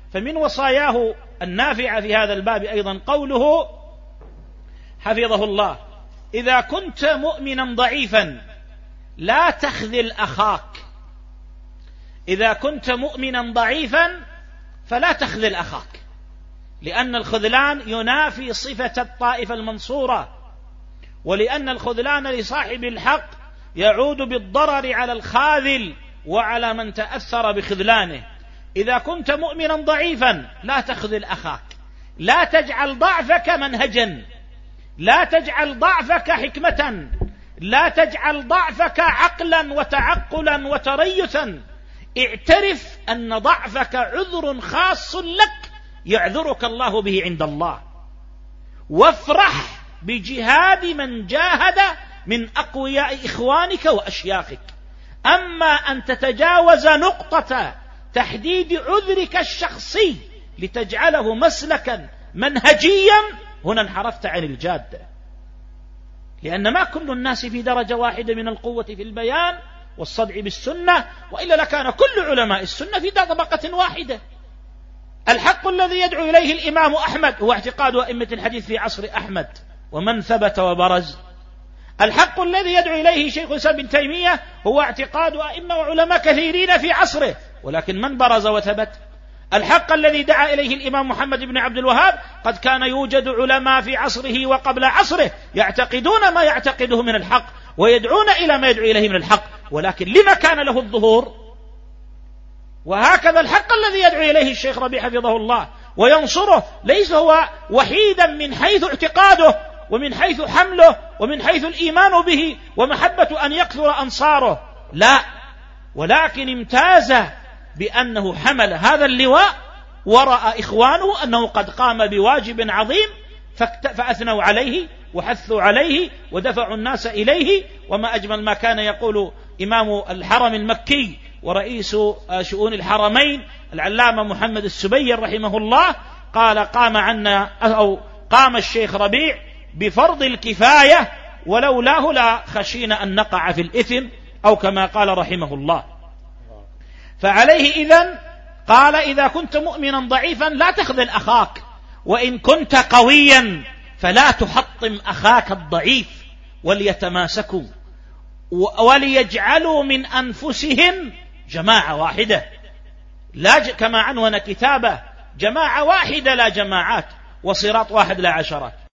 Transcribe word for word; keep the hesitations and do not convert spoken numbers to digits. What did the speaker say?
فمن وصاياه النافعة في هذا الباب أيضا قوله حفظه الله: إذا كنت مؤمنا ضعيفا لا تخذل أخاك. إذا كنت مؤمنا ضعيفا فلا تخذل أخاك، لأن الخذلان ينافي صفة الطائفة المنصورة، ولأن الخذلان لصاحب الحق يعود بالضرر على الخاذل وعلى من تأثر بخذلانه. إذا كنت مؤمنا ضعيفا لا تخذل أخاك، لا تجعل ضعفك منهجا، لا تجعل ضعفك حكمة، لا تجعل ضعفك عقلا وتعقلا وتريثا. اعترف أن ضعفك عذر خاص لك يعذرك الله به عند الله، وافرح بجهاد من جاهد من أقوياء إخوانك وأشياخك. أما أن تتجاوز نقطة تحديد عذرك الشخصي لتجعله مسلكا منهجيا، هنا انحرفت عن الجادة، لأن ما كل الناس في درجة واحدة من القوة في البيان والصدع بالسنة، وإلا لكان كل علماء السنة في طبقة واحدة. الحق الذي يدعو إليه الإمام أحمد هو اعتقاد أئمة الحديث في عصر أحمد ومن ثبت وبرز. الحق الذي يدعو إليه شيخ الإسلام ابن تيمية هو اعتقاد أئمة وعلماء كثيرين في عصره، ولكن من برز وثبت؟ الحق الذي دعا إليه الإمام محمد بن عبد الوهاب قد كان يوجد علماء في عصره وقبل عصره يعتقدون ما يعتقده من الحق ويدعون إلى ما يدعو إليه من الحق، ولكن لما كان له الظهور؟ وهكذا الحق الذي يدعو إليه الشيخ ربيع حفظه الله وينصره ليس هو وحيدا من حيث اعتقاده ومن حيث حمله ومن حيث الإيمان به ومحبة أن يكثر أنصاره، لا، ولكن امتاز بأنه حمل هذا اللواء ورأى إخوانه أنه قد قام بواجب عظيم فأثنوا عليه وحثوا عليه ودفعوا الناس إليه. وما أجمل ما كان يقول إمام الحرم المكي ورئيس شؤون الحرمين العلامة محمد السبير رحمه الله، قال: قام عنا أو قام الشيخ ربيع بفرض الكفاية ولولاه لا خشينا أن نقع في الإثم، أو كما قال رحمه الله. فعليه إذن قال: إذا كنت مؤمنا ضعيفا لا تخذل أخاك، وإن كنت قويا فلا تحطم أخاك الضعيف، وليتماسكوا وليجعلوا من أنفسهم جماعة واحدة، لا ج... كما عنوان كتابه: جماعة واحدة لا جماعات، وصراط واحد لا عشرات.